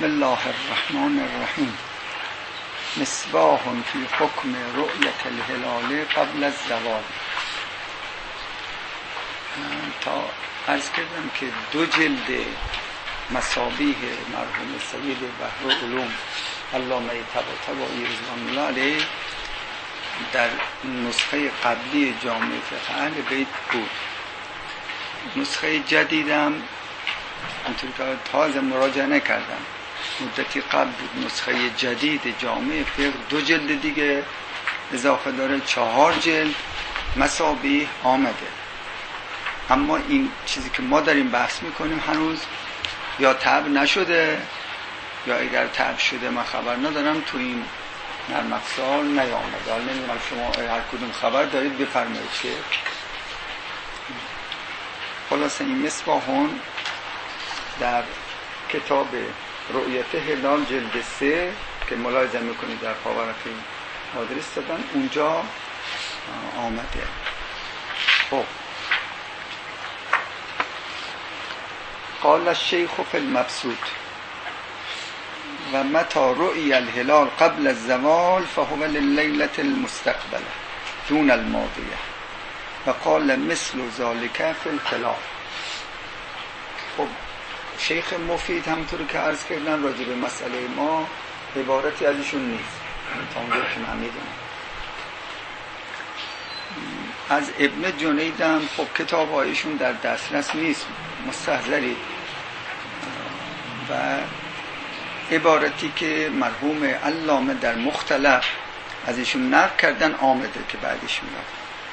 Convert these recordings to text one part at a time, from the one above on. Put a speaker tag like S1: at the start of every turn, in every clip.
S1: بسم الله الرحمن الرحیم. مصباح فی حکم رؤیت الهلال قبل الزوال. تا عرض کردم که 2 جلد مصابیح مرحوم سید بحرالعلوم علامه طباطبایی رضوان الله علیه در نسخه قبلی جامع فقه اهل بیت بود. نسخه جدیدم همونطور که تازه مراجعه نکردم، مدتی قبل بود. نسخه جدید جامع فقه 2 جلد دیگه اضافه داره، 4 جلد مصابیح آمده. اما این چیزی که ما داریم بحث میکنیم هنوز یا طبع نشده یا اگر طبع شده من خبر ندارم، تو این نرم افزار نیامده. حالا نمیدونم شما هر کدوم خبر دارید بفرمایید که خلاصه این مصباحون در کتاب رؤیت هلال جلد 3 که ملاحظه میکنید در پاورقی آدرس دادن اونجا آمده. خب قال الشیخ فی المبسوط و متی رؤی الهلال قبل الزوال فهو لللیلة المستقبله دون الماضیه و قال مثل ذلك فی الخلاف. خب شیخ مفید همونطور که عرض کردن راجع به مسئله ما عبارتی ازشون نیست تا اونجا که من میدونم. از ابن جنیدم خب کتاب هایشون در دسترس نیست، مستحضرید، و عبارتی که مرحوم علامه در مختلف ازشون نقل کردن آمده که بعدش میاد.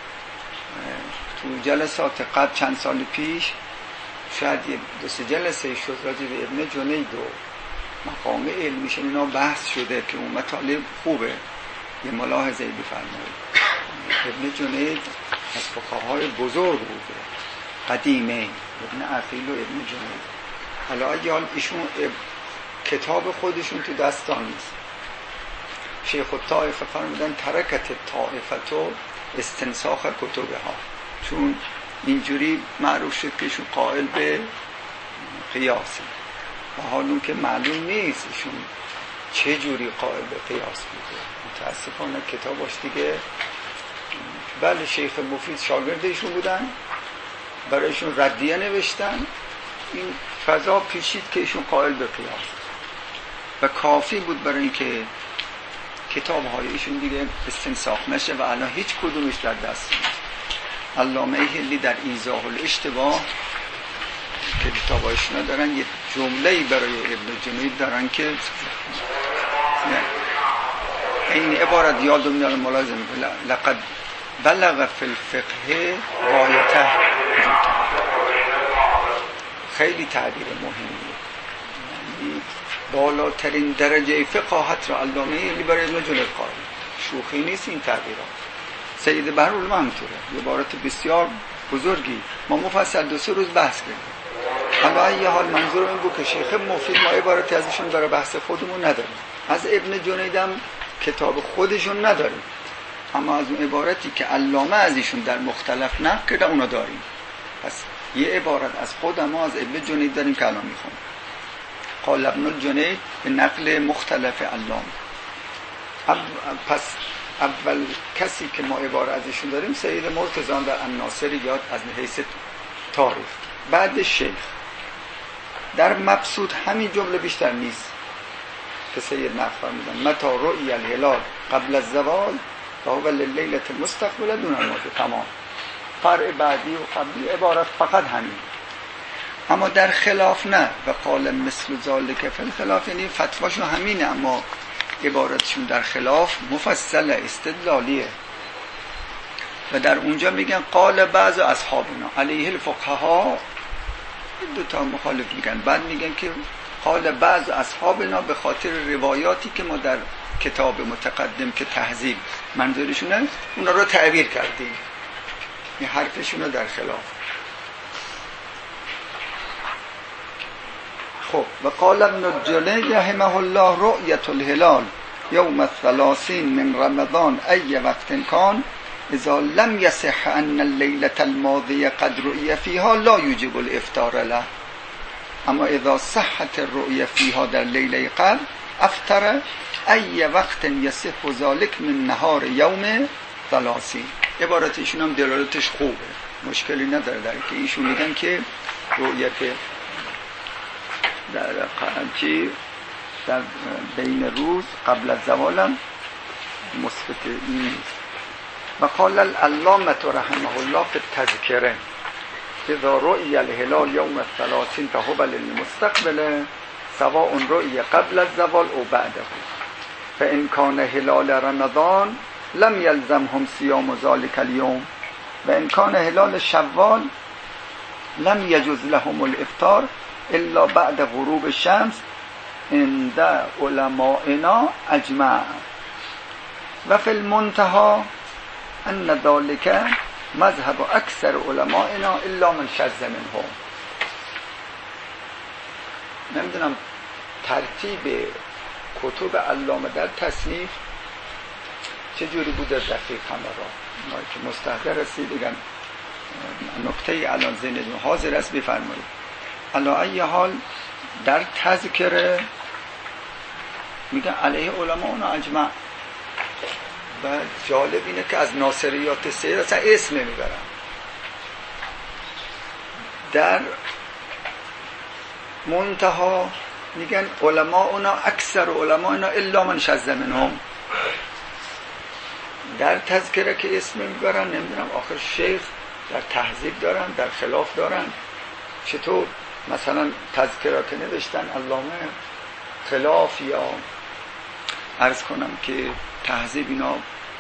S1: تو جلسات قبل چند سال پیش شاید 2-3 جلسه شد راجع به ابن جنید و مقام علمیش اینا بحث شده که اون مطالب خوبه، یه ملاحظه بفرمایید. ابن جنید از فقهای بزرگ بوده، قدیمه، ابن عقیل و ابن جنید. حالا اگه ایشون کتاب خودشون تو دستان نیست. شیخ الطائفه فرمودن ترکت طائفه و استنساخ کتبها، چون اینجوری معروف شد که ایشون قائل به قیاسی و حالون که معلوم نیست ایشون چه جوری قائل به قیاس بوده. متاسفانه کتاباش دیگه، بله شیخ مفید شاگرد ایشون بودن، برایشون ردیه نوشتن، این فضا پیشید که ایشون قائل به قیاس و کافی بود برای اینکه کتاب‌های ایشون دیگه استنساخ نشه و الان هیچ کدومش در دست نیست. علامه هلی در ایضاح الاشتباه که کتابایشون دارن یه جمله‌ای برای ابن جنید دارن که این عبارت یادم میاد، ملاحظه میکنه لقد بلغ فی الفقه غایته. خیلی تعبیر مهمیه، یعنی بالاترین درجه فقاهت را علامه هلی برای ابن جنید قائل. شوخی نیست این تعبیرات. سید بحرالعلوم همطوره، عبارت بسیار بزرگی ما مفصل 2-3 روز بحث کردیم. حالا یه حال منظور این بود که شیخ مفید ما عبارتی ازشون برای بحث خودمون نداریم، از ابن جنیدم کتاب خودشون نداریم، اما از اون عبارتی که علامه ازشون در مختلف نقل کرده اونا داریم. پس یه عبارت از خود ما از ابن جنید داریم که الان میخونم. قال ابن الجنید به نقل مختلف علامه. پس اول کسی که ما عبارت ازشون داریم سید مرتضی در الناصر یاد از حیث تاریخ. بعد شیخ در مبسوط همین جمله بیشتر نیست که سید نقل فرمودن متی رؤی الهلال قبل الزوال فهو لللیلة المستقبله دون الماضیه. تمام. فرع بعدی و قبلی عبارت فقط همین، اما در خلاف نه. و قال مثل ذلك فی الخلاف، یعنی فتواشون همینه اما عبارتشون در خلاف مفصل استدلالیه و در اونجا میگن قال بعض اصحابنا علیه الفقها، 2 تا مخالف میگن، بعد میگن که قال بعض اصحابنا به خاطر روایاتی که ما در کتاب متقدم که تهذیب منظورشونه اونا رو تعبیر کردیم. این حرفشون رو در خلاف. خب و قال ابن الجنید رحمه الله رؤیت الهلال یوم 30 من رمضان ای وقت کان اذا لم يصح ان الليلة الماضية قد رؤي فيها لا يوجب الافطار له. اما اذا صحت الرؤیه فیها در لیله قبل افطر ای وقت یصح ذلک من نهار یوم 30. عبارت ایشون هم دلالتش خوبه، مشکلی نداره در که ایشون میگن که رؤیت در بین روز قبل از زوالم مثبت نیست. و قال العلامة رحمه الله فی التذکره اذا رؤی الهلال یوم 30 فهو للمستقبل سواء رؤی قبل الزوال او بعده فان کان هلال رمضان لم يلزمهم صيام ذلك اليوم وان كان هلال شوال لم يجوز لهم الافطار الا بعد غروب الشمس عند علمائنا اجمع و في المنتهى ان ذلك مذهب اکثر علمائنا الا من شذ منهم. نمیدونم ترتیب کتب علامه در تصنیف چه جوری بوده دقیقاً را ما که مستحضر هستی بگم نکته الان ذهنتون حاضر است بفرمایید. علی ای حال در تذکره میگن علیه علماء اجمع و جالب اینه که از ناصریات سید اصلا اسم نمیبرن. در منتها میگن علماءنا اکثر علماءنا الا من شذ منهم. در تذکره که اسم میبرن نمیدونم آخر شیخ در تهذیب دارن در خلاف دارن. چطور مثلا تذکرات نوشتن علامه خلاف یا عرض کنم که تهذیب اینا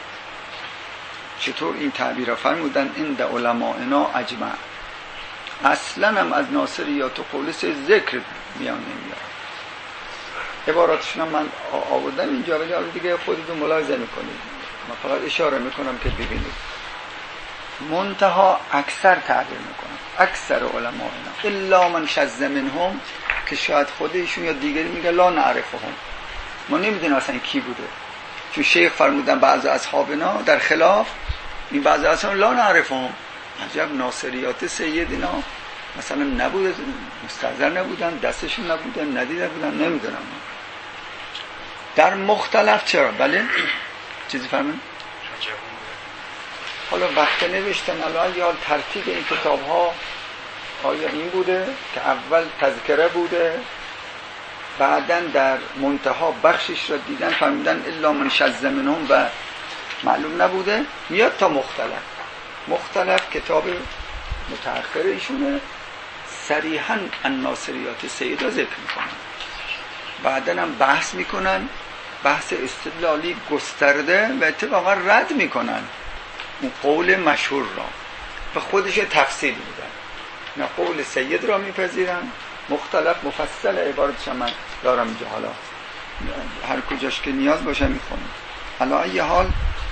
S1: چطور این تعبیر را فرمودن عند علمائنا اجمع. اصلا هم از ناصریات و خالص ذکر میان نمیاد. عباراتشون من آوردم اینجا ولی دیگه خودتون ملاحظه میکنید. من فقط اشاره میکنم که ببینید. منتها اکثر تعبیر میکنم اکثر علمائنا الا من شذ منهم که شاید خودشون یا دیگری میگه لا نعرفهم ما نمیدونیم اصلا کی بوده. چون شیخ فرمودن بعضی اصحابنا در خلاف این بعضی اصلا لا نعرفهم. عجب ناصریات سید اینا مثلا نبوده مستحضر نبودن دستشون نبودن ندیده بودن نمیدونم. در مختلف چرا بله چیزی فرمون حالا وقت نوشتن الان یا ترتیب این کتاب ها آیا این بوده که اول تذکره بوده بعدن در منتها بخشش را دیدن فهمیدن الا من شذ منهم و معلوم نبوده میاد تا مختلف کتاب متأخر ایشونه صریحاً الناصریات سیدا ذکر میکنن بعدن هم بحث میکنن بحث استدلالی گسترده و اتفاقا رد میکنن اون قول مشهور را به خودش تفصیل میدن نه قول سید را میپذیرن مختلف مفصل عبارتش من دارم اینجا حالا هر کجاش که نیاز باشه میخونم. حالا ای حال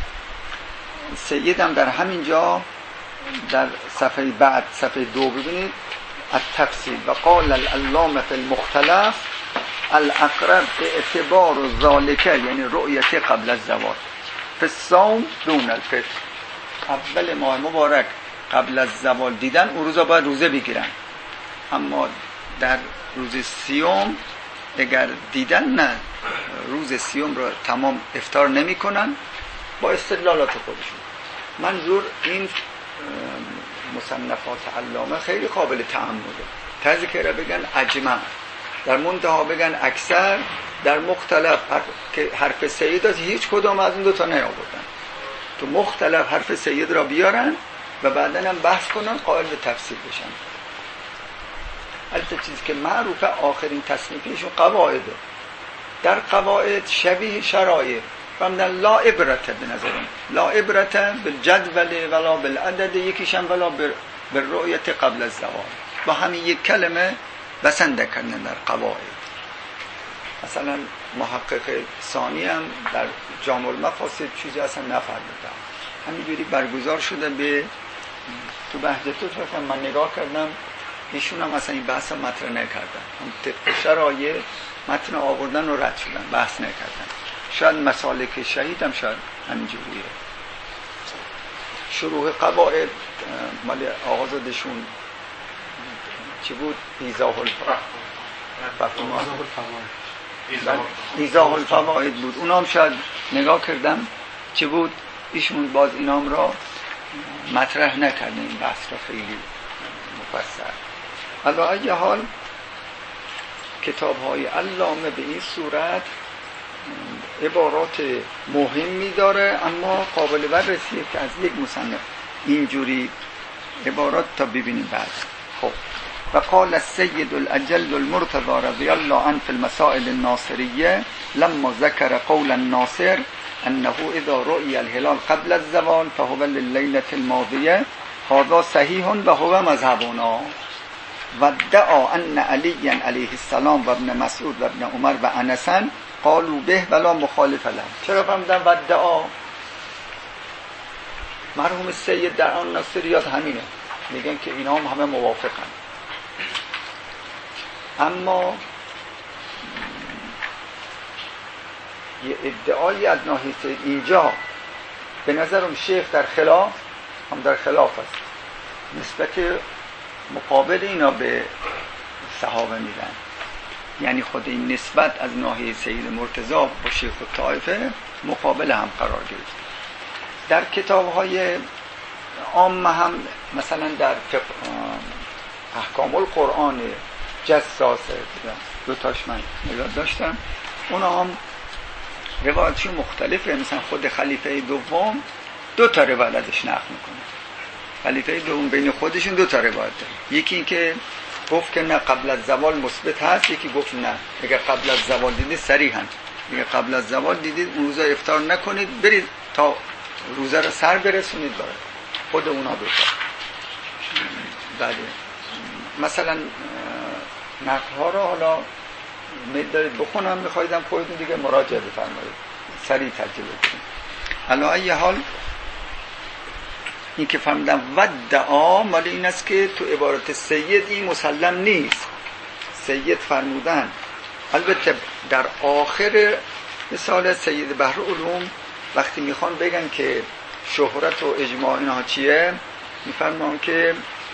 S1: سیدم در همین جا در صفحه بعد صفحه 2 ببینید التفصیل و قال العلامه فی المختلف الاقرب اعتبار ذالک یعنی رؤیت قبل الزوال فی الصوم دون الفطر. اول ماه مبارک قبل از زوال دیدن اون روزا باید روزه بگیرن اما در روز سیوم اگر دیدن نه روز سیوم رو تمام افطار نمی کنن با استدلالات خودشون. منظور این مصنفات علامه خیلی قابل تأمله. تذکره بگن اجمع در منتها بگن اکثر در مختلف که حرف سید از هیچ کدام از این دوتا نیاوردن تو مختلف حرف سید را بیارن و بعدن هم بحث کنن قائل به تفسیر بشن. البته چیزی که معروفه آخرین تصنیفیشون قواعده در قواعد شبیه شرایع فهمدن لا عبرت به نظرم لا عبرت بالجدول ولا بالعدد یکیشم ولا بالرؤیت قبل الزوال با همین یک کلمه بسنده کردن در قواعد. مثلا محقق ثانی هم در جامع المفاسد چیزی اصلا نفرمودن همینجوری برگزار شده به تو بهجتو فکرم من نگاه کردم ایشون هم اصلا این بحث مطرح نکردن هم طبق شرایع متن آوردن و رد شدن بحث نکردن. شاید مسالک شهید هم شاید همینجوریه. شروع قواعد مال آقازادشون چی بود؟ ایضاح الفواید بود. اونام شاید نگاه کردم چی بود؟ ایشون باز اینام را مطرح نکرده، این بحث را خیلی مفصل. علی ای حال کتاب‌های علامه به این صورت عبارات مهمی داره، اما قابل بررسیه که از یک مصنف اینجوری عبارات تا ببینیم بعد. خب و قال السید الاجل المرتضى رضی الله عنه فی المسائل الناصریه لما ذکر قول الناصر انه اذا رؤي الهلال قبل الزوال فهو لليله الماضيه هذا صحیح و هو مذهبنا و ادعا ان علی علیه السلام و ابن مسعود و ابن عمر و انس قالوا به ولا مخالف له. چرا فهمیدم و ادعا؟ مرحوم سید در آن ناصریات همینه، میگن که اینا هم همه موافقن، اما یه ادعایی از ناحیه اینجا به نظرم شیخ در خلاف است، نسبت مقابل اینا به صحابه میدن، یعنی خود این نسبت از ناحیه سید مرتضی با شیخ الطائفه مقابل هم قرار گرفت. در کتاب‌های عامه هم مثلا در احکام القرآن جساسه دو تاش من نگاه داشتم، اونا هم روایتشون مختلفه. مثلا خود خلیفه دوم 2 تا روایت ازش نقل میکنه. خلیفه دوم بین خودشون 2 تا روایت داره، یکی این که گفت که نه قبل از زوال مثبت هست، یکی گفت نه اگر قبل از زوال دیدید صریحاً میگه قبل از زوال دیدید اون روزا افطار نکنید، برید تا روزه رو سر برسونید برای خود اونا 2 تا. بله مثلا نقل‌ها رو حالا می‌دارید بخونم، می‌خوایدم خودتون دیگه مراجعه بفرمایید، سریع ترجمه کنید. علی ای حال این که فهمیدم ودعا مال این است که تو عبارت سید این مسلم نیست. سید فرمودن، البته در آخر مثال سید بحرالعلوم وقتی میخوان بگن که شهرت و اجماع اینها چیه، میفرمان که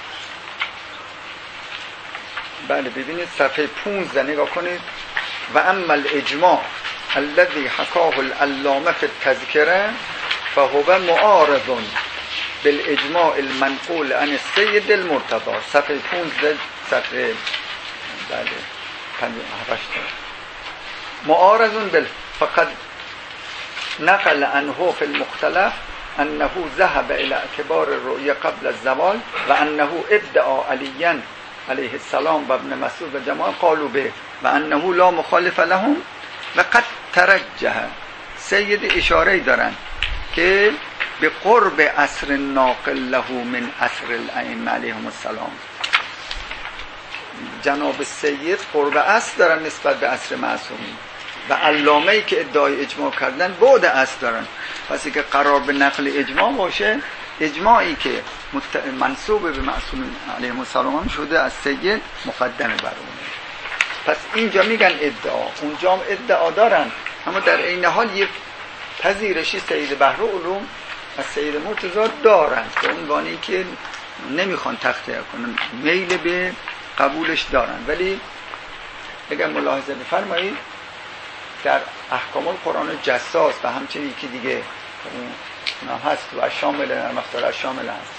S1: بله ببینید صفحه 15 نگاه کنید، و اما الاجماع الذي حكاه العلامه في التذكره فهو معارض بالاجماع المنقول عن السید المرتضى. صفحه 15 صفحه بله 58 معارض فقد نقل عنه في المختلف انه ذهب الى اعتبار الرؤية قبل الزوال و انه ادعا عليا علیه السلام و ابن مسعود و جماعه قالوا به و انه لا مخالف لهم و قد ترجح. سید اشاره دارن که به قرب عصر ناقل له من عصر الائمه علیهم السلام، جناب سید قرب عصر دارن نسبت به عصر معصومین و علامه‌ای که ادعای اجماع کردن بعد عصر دارن. پس که قرار به نقل اجماع باشه، اجماعی که منسوب به معصومین علیهم السلام شده از سید مقدمه بر اون. پس اینجا میگن ادعا، اونجا هم ادعا دارن، اما در این حال یک پذیرشی سید بحرالعلوم از سید مرتضی دارن به عنوانی که نمیخوان تخطئه کنن، میل به قبولش دارن. ولی اگر ملاحظه بفرمایید در احکام القرآن جساس و همچنین یکی دیگه اونم هست و شامل مختار شامل هست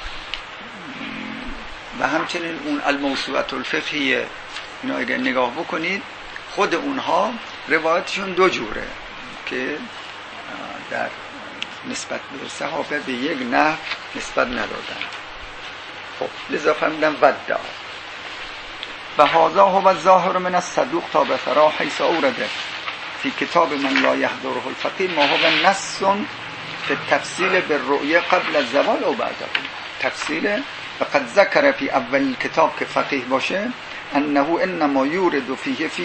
S1: و همچنین اون الموسوعة الفقهیه، اینا اگر نگاه بکنید خود اونها روایتشون 2 جوره که در نسبت به صحابه به یک نحو نسبت ندادن. خب لذا فهمیدم ودعا و هذا هو الظاهر من الصدوق تا بفرا حیث اورده فی کتاب من لا یحضره الفقیه ما هو نص فی التفصیل بالرؤیه قبل الزوال او بعده. تفصیل فقد ذکر فی اول کتاب که فقیه باشه انه انما یورد فیه فی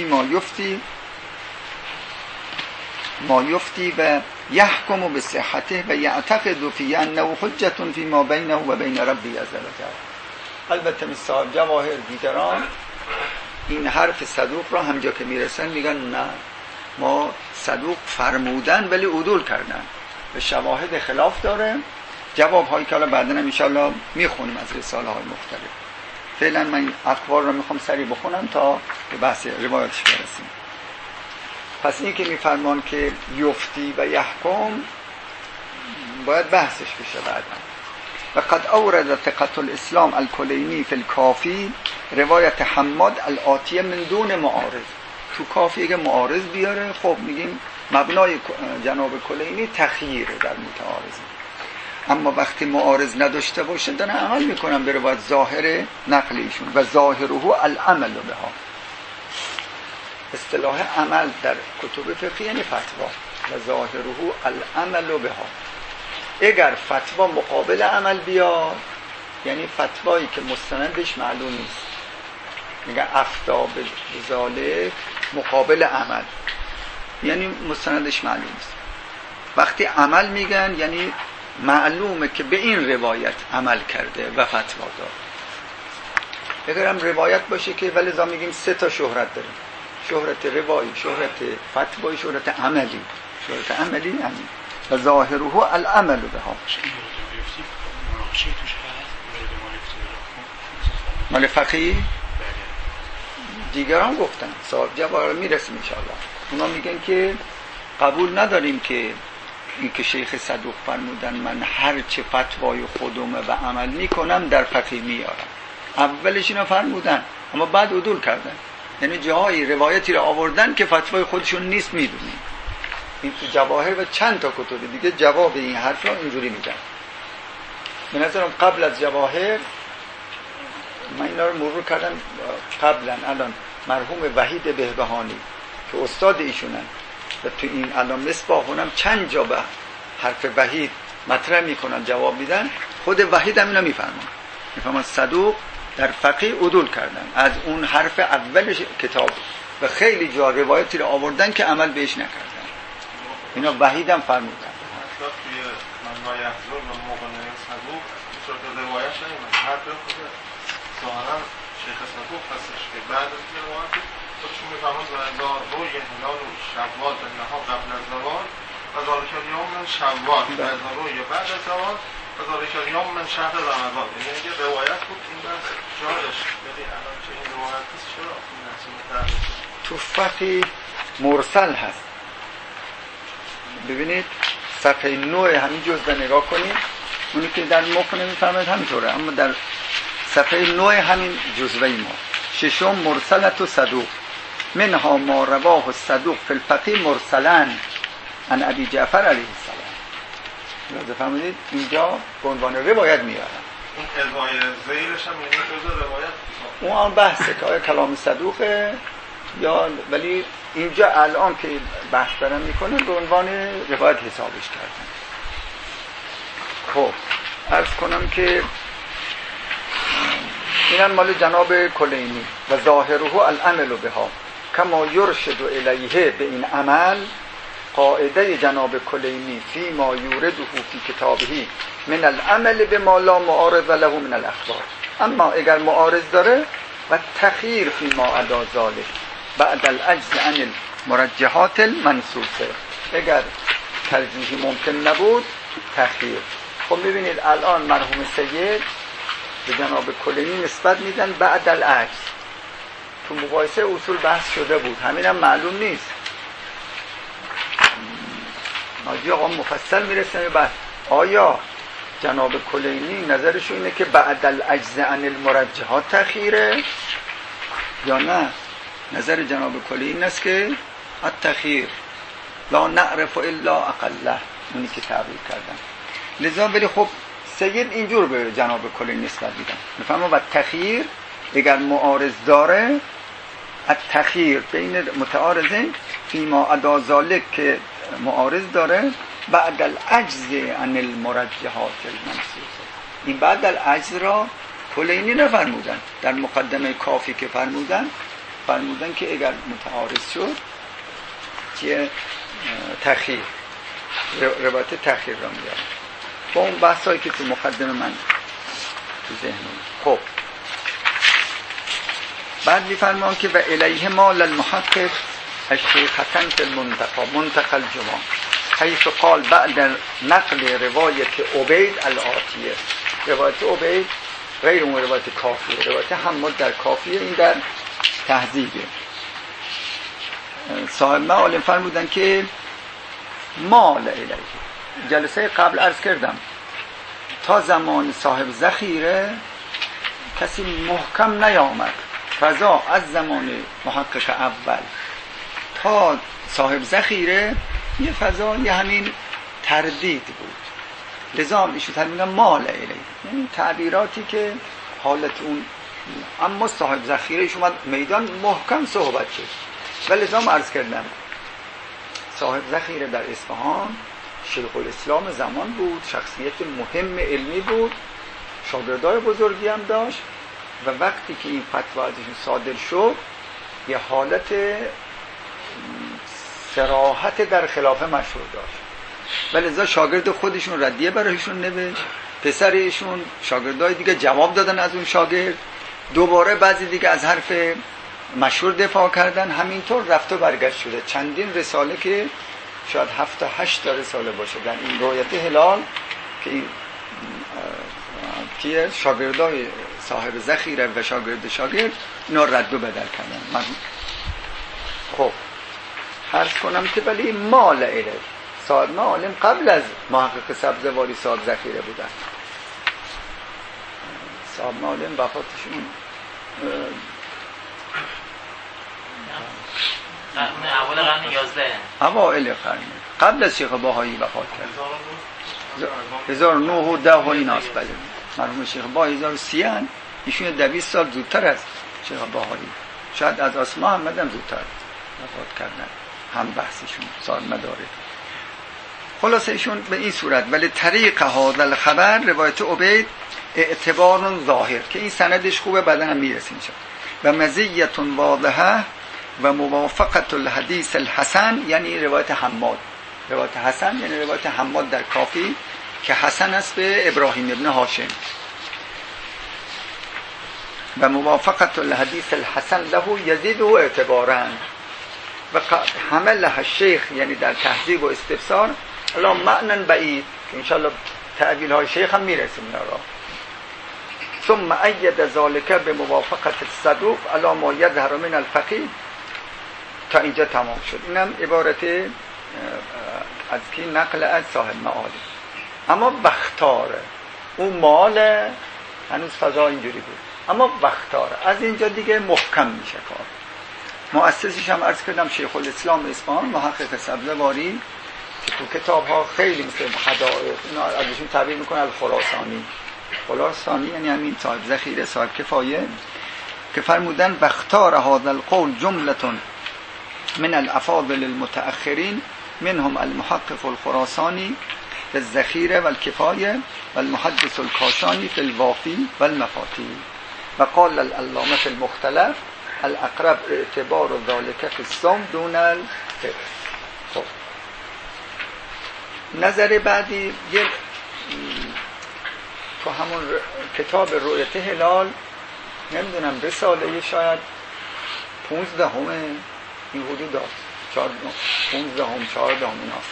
S1: ما یفتی و یحکم بصحته و یعتقد فیه انه حجة فی ما بینه و بین ربی عز وجل. البته مثال جواهر دیگران این حرف صدوق را همجا که میرسن میگن نه ما صدوق فرمودن ولی عدول کردن، به شواهد خلاف داره. جواب هایی که الان بعداً ان شاء الله میخونیم از رساله های مختلف. فعلا من این اقوال رو میخوام سریع بخونم تا به بحث روایتش برسیم. پس این که میفرمان که یفتی و یحکم باید بحثش بشه بعدا. و قد اورد ثقة الاسلام الکلینی فی الکافی روایت حماد الاتیه من دون معارض. تو کافی اگه معارض بیاره خب میگیم مبنای جناب کلینی تخییره در متعارض، اما وقتی معارض نداشته باشه دارن عمل میکنن به روایت ظاهر نقل ایشون. و ظاهره العمل بها، اصطلاح عمل در کتب فقهی یعنی فتوا. و ظاهره العمل بها، اگر فتوا مقابل عمل بیاد یعنی فتوایی که مستندش معلوم نیست، میگن افتاء بذالک مقابل عمل یعنی مستندش معلوم نیست. وقتی عمل میگن یعنی معلومه که به این روایت عمل کرده و فتوا داد. اگر هم روایت باشه که ولذا میگیم 3 تا شهرت داریم: شهرت روایی، شهرت فتوایی، شهرت عملی. شهرت عملی همین. و ظاهره العمل بها. مال فقیه دیگران گفتن صاحب جواب میرسیم انشاءالله. اونا میگن که قبول نداریم که این که شیخ صدوق فرمودن من هر چه فتوای خودمه و عمل میکنم در فقیه میارم. اولش اینا فرمودن اما بعد عدول کردن، یعنی جاهای روایتی رو آوردن که فتوای خودشون نیست میدونیم. این تو جواهر و چند تا کتب دیگه جواب این حرف رو اینجوری میدن. به نظرم قبل از جواهر من اینا رو مرور کردم قبلا، الان مرحوم وحید بهبهانی که استاد ایشونن و تو این الان مصباح اونم چند جا به حرف وحید مطرح میکنن جواب میدن. خود وحید هم اینا میفهمن صدوق در فقیه عدول کردن از اون حرف اولش کتاب و خیلی جا روایتی رو آوردن که عمل بهش نکردن. اینا وحید هم فرمودن
S2: اصلا توی منبع افضل و مقنعه صدوق صورت روایش نمیدن حرف خود ظاهرا شیخ صدوق هستش که بعد از این روایت خودشون میفهمند و ازار روی هلال و شوال به نها قبل از زوال و ذالک الیوم من شوال و ازار روی بعد از زوال و ذالک الیوم من شهر رمضان. یعنی اگه روایت بود این بحث جایش، ولی الان چه این روایت هست چرا این نحصی متعرض
S1: تو فقیه مرسل هست. ببینید صفحه 9 همین جزء نگاه کنید، اونی که در مخ نمیفهمید همینطوره، اما در صفحه 9 همین جزوه ما ششم مرسلت و صدوق منها ما رواه الصدوق فی الفقیه مرسلا عن ابی جعفر علیه السلام. لازم فهمید اینجا به عنوان روایت میارن.
S2: اون ازای زیرش هم یعنی جزء روایت
S1: اون هم بحثه که آیا کلام صدوقه یا، ولی اینجا الان که بحث دارن میکنن به عنوان روایت حسابش کردن. خب عرض کنم که اینم مال جناب کلینی. و ظاهره العمل بها کما یرشد الیه، به این عمل قاعده جناب کلینی فی ما یورده فی کتابه من العمل بما لا معارض له من الاخبار. اما اگر معارض داره و تخییر فی ما عدا ذلک بعد العجز عن المرجحات المنصوصه، اگر ترجیحی ممکن نبود تخییر. خب میبینید الان مرحوم سید به جناب کلینی نسبت میدن بعد العجز. تو مقایسه اصول بحث شده بود، همینم معلوم نیست. ناجی آقا مفصل میرسن بعد آیا جناب کلینی نظرش اینه که بعد العجز عن المرجحات تخییره یا نه؟ نظر جناب کلینی این است که التخییر لا نعرف الا اقله، اونی که تعبیر کردن. لذا ولی خب سید اینجور به جناب کلینی نسبت میدن، میفهمم و تخییر اگر معارض داره التخییر بین متعارضین فیما عدا ذلک که معارض داره بعد العجز عن المرجحات المنصوصه. این بعد العجز را کلینی نفرمودن، در مقدمه کافی که فرمودن که اگر متعارض شد که تخییر روایت تخییر را میاره. با اون بحثایی که تو مقدمه من تو ذهنم. خب بعد میفرمان که و الیه مال المحقق الشیختن فی منتقى الجماع حیث قال بعد نقل روایت عبید الآتیه. روایت عبید غیر اون روایت کافیه. روایت حماد در کافیه، این در تهذیبه. صاحب معالم فرمودن که مال الیه. جلسه قبل عرض کردم تا زمان صاحب ذخیره کسی محکم نیامد. فضا از زمان محقق اول تا صاحب ذخیره یه فضا یه همین تردید بود. لذا ایشون تعبیر مال الیه، یعنی تعبیراتی که حالت اون، اما صاحب ذخیره ایشون اومد میدان محکم صحبت کرد. و لذا عرض کردم صاحب ذخیره در اصفهان شیخ الاسلام زمان بود، شخصیت مهم علمی بود، شاگردای بزرگی هم داشت و وقتی که این فتوا ازشون صادر شد یه حالت صراحت در خلافه مشهور داشت و لذا شاگرد خودشون ردیه برایشون نوشت، پسر ایشون شاگردای دیگه جواب دادن از اون شاگرد، دوباره بعضی دیگه از حرف مشهور دفاع کردن. همینطور رفت و برگشت شده چندین رساله که شاید 7-8 رساله باشه در این رؤیت هلال که این که شاگردای صاحب ذخیره و شاگرد اینا رد و بدل کردن. من خب عرض کنم که ولی مال الیه صاحب معالم قبل از محقق سبزواری صاحب ذخیره بودن. صاحب معالم وفاتشون
S3: اول قرن 11
S1: اوائل قرن قبل از شیخ باهایی وفات کرد. 1009 و ایناست. بله مرحوم شیخ باهایی 1030 ان، ایشون 200 سال زودتر از شیخ باهایی، شاید از اسما احمد هم زودتر وفات کردن، هم بحثشون صاحب مدارک. خلاصه ایشون به این صورت ولی طریق هذا الخبر روایت عبید اعتبار ظاهر که این سندش خوبه بعدا هم میرسیم شد و مزیت واضحه و موافقت الحدیث الحسن، یعنی روایت حماد. روایت حسن یعنی روایت حماد در کافی که حسن است به ابراهیم ابن هاشم و موافقت الحدیث الحسن له یزید و اعتبارا و حمله الشیخ، یعنی در تهذیب و استفسار الا معنی بعید که انشاءالله تعبیل های شیخ هم میرسیم را. ثم اید ذالک به موافقت الصدوق الا ما یظهر من الفقیه. تا اینجا تمام شد. اینم عبارت از کی نقل از صاحب معالم. اما بختاره اون مال هنوز فضا اینجوری بود، اما بختاره از اینجا دیگه محکم میشه کار. مؤسسش هم عرض کردم شیخ الاسلام اصفهان محقق سبزواری که تو کتاب ها خیلی مثل حدائق اینا ازشون تعبیر میکنه الخراسانی یعنی همین صاحب ذخیره صاحب کفایه که فرمودن بختار هذا القول جملتون من الافاضل المتأخرین منهم المحقق الخراسانی في الذخيرة والكفاية والمحدث الكاشاني في الوافي والمفاتيح وقال العلامة في المختلف الاقرب اعتبار ذلك في الصوم دون الفطر. خب نظر بعدی تو همون کتاب رؤیت هلال نمیدونم رساله شاید 15 این حدود داشت 15 ایناست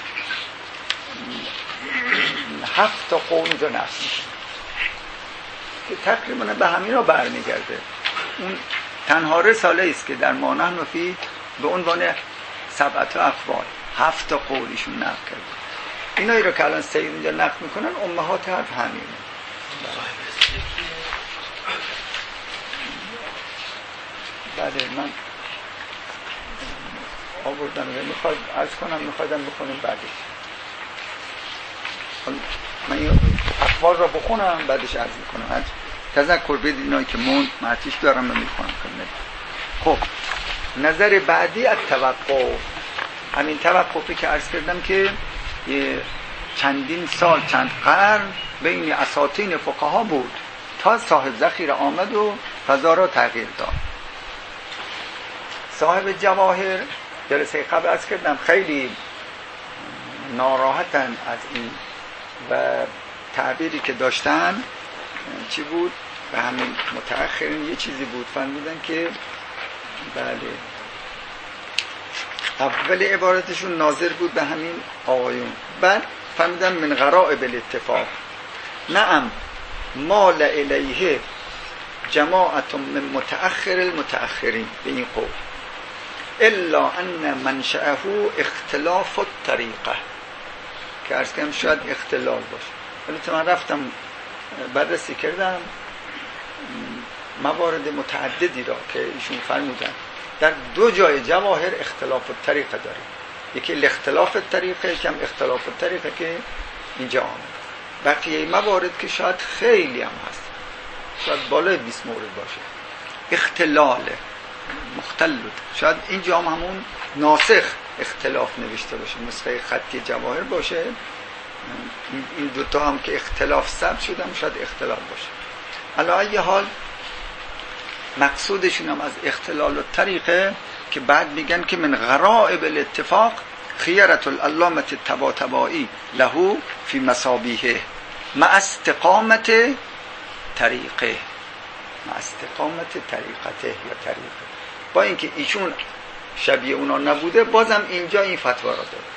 S1: 7 قول اینجا نفس میشه که تقریبا به همین را برمیگرده. اون تنها رساله است که در ما نحن فی به عنوان 7 اقوال 7 قولیشون نقل کرده. اینایی رو که الان سید اینجا نقل میکنن امهات حرف همینه. بله من آوردم میخواد عرض کنم میخوادم بخونیم بعدش. من این اخبار را بخونم بعدش عرض میکنم. تذکر بدید اینایی که معتیش دارم من میخونم. خب نظر بعدی از توقف، همین توقفی که عرض کردم که چندین سال چند قرن بین اساطین فقها بود تا صاحب ذخیره آمد و فضا را تغییر داد. صاحب جواهر جلسه قبل عرض کردم خیلی ناراحتن از این و تعبیری که داشتن چی بود؟ به همین متأخرین یه چیزی بود فرمودن که بله اول عبارتشون ناظر بود به همین آقایون، بعد فرمودن من غرائب الاتفاق نعم مال الیه جماعت من متأخر المتأخرین به این قول الا ان منشأه اختلاف الطریقه که عرض کردم شاید اختلال باشه. ولی من رفتم بررسی کردم موارد متعددی را که ایشون فرمودن در 2 جای جواهر اختلاف الطریقه داره. یکی الاختلاف الطریقه، یکم اختلاف الطریقه که اینجا آمد. بقیه موارد که شاید خیلی هم هست، شاید بالای 20 مورد باشه، اختلال مختلط. شاید اینجا هم همون ناسخ اختلاف نوشته باشه، نسخه خطی جواهر باشه. این 2 تا هم که اختلاف ثبت شدن شاید اختلاف باشه. علی ای حال مقصودشون هم از اختلال الطریقه که بعد میگن که من غرائب الاتفاق خیرت العلامة الطباطبایی له فی مصابیحه مع استقامت طریقه، مع استقامت طریقته یا طریقه. با اینکه ایشون شبیه اونا نبوده بازم اینجا این فتوا را داره.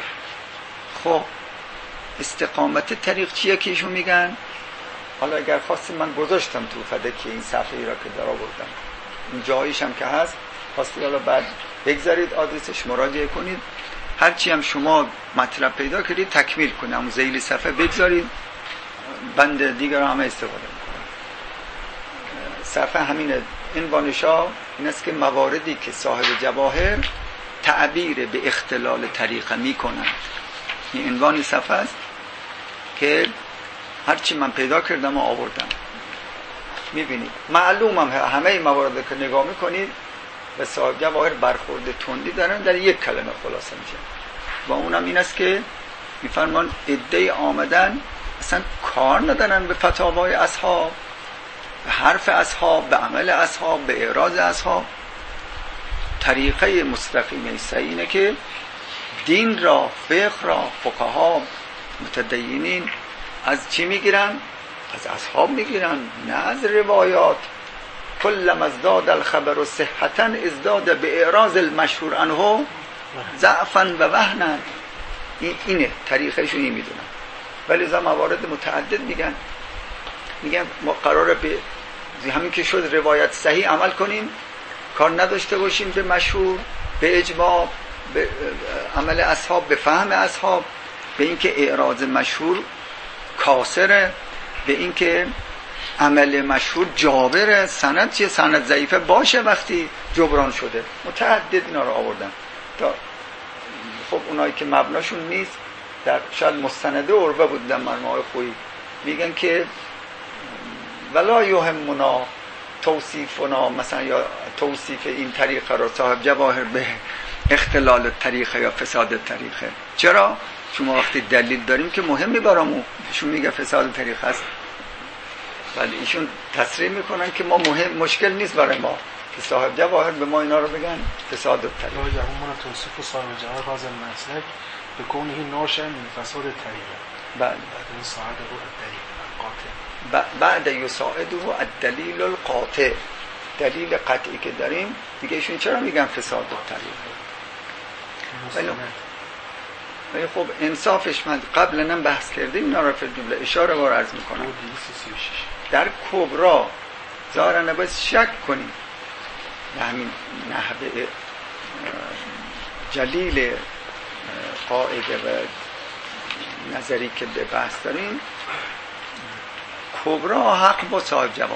S1: خب استقامت طریق چیه که ایشون میگن؟ حالا اگر خواستید من گذاشتم تو فدکی این صفحه‌ای را که در آوردم، این جاییش هم که هست، خواستید حالا بعد بگذارید آدرسش مراجعه کنید، هرچی هم شما مطلب پیدا کردید تکمیل کنید، همون ذیل صفحه بگذارید، بند دیگر هم استفاده میکنم. صفحه همینه. عنوانشا این است که مواردی که صاحب جواهر تعبیر به اختلال طریقه میکنند. این عنوان صفحه است که هرچی من پیدا کردم و آوردم. میبینید معلومم همه موارد که نگاه میکنید به صاحب جواهر برخورد تندی دارن، در یک کلمه خلاصه میشه. و اونم این است که میفرمان عده آمدن اصلا کار ندارن به فتاوای اصحاب، به حرف اصحاب، به عمل اصحاب، به اعراض اصحاب. طریقه مستقیم صحیح اینه که دین را، فقه را فقها متدینین از چی میگیرن؟ از اصحاب میگیرن، نه از روایات. کلما ازداد الخبر صحتا ازداد به اعراض المشهور عنه ضعفا و وهنا. اینه طریقهشون، این میدونن. ولی از موارد متعدد میگن ما قراره به همین که شد روایت صحیح عمل کنیم، کار نداشته باشیم به مشهور، به اجماع، به عمل اصحاب، به فهم اصحاب، به اینکه اعراض مشهور کاسره، به اینکه عمل مشهور جابره، سند چیه؟ سند ضعیفه باشه وقتی جبران شده. متعدد اینا رو آوردن تا خب اونایی که مبناشون نیست در شاید مستنده عروه بودن مرمای خویی میگن که ولا یهمنا توصیفنا، مثلا یا توصیف این طریقه را صاحب جواهر به اختلال طریقه یا فساد طریقه. چرا؟ چون ما وقتی دلیل داریم که مهمی برامون، ایشون میگه فساد طریقه است، ولی ایشون تصریح میکنن که ما مشکل نیست برای ما که صاحب جواهر به ما اینا رو بگن فساد طریقه.
S4: لا یهمنا توصیف صاحب جواهر هذا المسلک بکونه ناشئ من فساد طریقه.
S1: بله.
S4: بعد این صاحب الدلیل القاطع.
S1: بعد یساعده الدلیل القاطع، دلیل قطعی که داریم دیگه ایشون چرا میگن فساد طریقه؟ ولی خب انصافش من قبلا هم بحث کردیم، اینا را جمله اشاره بار عرض میکنم. در کبرا ظاهرا نباید شک کنیم به همین نحوه جلیل قاعده و نظری که به بحث داریم. کبرا حق با صاحب جواهر،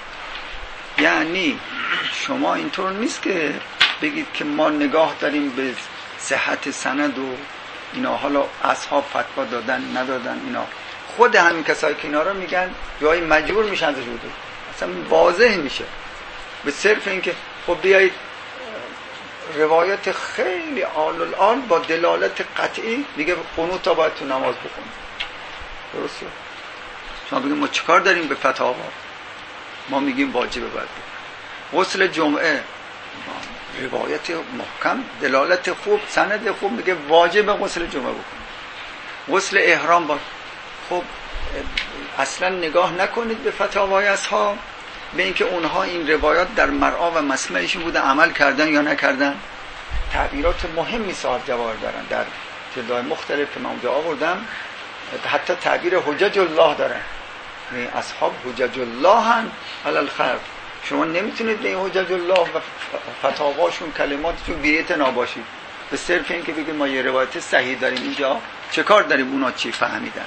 S1: یعنی شما اینطور نیست که بگید که ما نگاه داریم به صحت سند و اینا، حالا اصحاب فتوا دادن ندادن، اینا خود همین کسایی که اینا رو میگن جایی مجبور میشن ازش عدول، اصلا واضح میشه به صرف اینکه خب بیایید روایت خیلی آل با دلالت قطعی میگه قنوت تا باید تو نماز بخونید. درسته؟ شما بگیم ما چیکار داریم به فتاوا؟ ما میگیم واجبه باید بخونید. غسل جمعه روایت محکم، دلالت خوب، سند خوب میگه واجب غسل جمعه بکنید. غسل احرام با خب اصلا نگاه نکنید به فتاوای اصحاب، به اینکه اونها این روایات در مرعا و مسمعشون بوده عمل کردن یا نکردن. تعبیرات مهمی صاحب جواهر دارن در جلدهای مختلف که من اونجا آوردم، حتی تعبیر حجج الله دارن اصحاب حجج الله هن علی الخلق. شما نمیتونید به این حجج الله و فتاواشون کلماتشون بی‌اعتنا باشید به صرف این که بگید ما یه روایت صحیح داریم اینجا چه کار داریم اونا چی فهمیدن.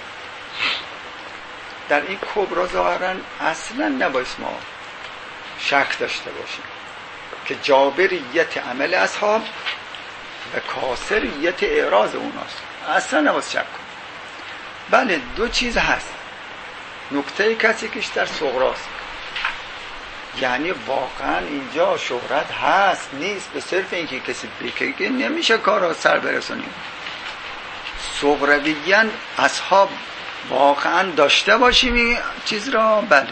S1: در این کبرا ظاهرا اصلا نباید ما شک داشته باشیم که جابریت عمل اصحاب و کاسریت اعراض اوناست، اصلا نباید شک کنیم. بله دو چیز هست. نکته کسی کش در صغراست، یعنی واقعا اینجا شهرت هست نیست به صرف اینکه کسی بگه نمیشه کارا سر برسونیم. صغرویاً اصحاب واقعا داشته باشیم این چیز را. بله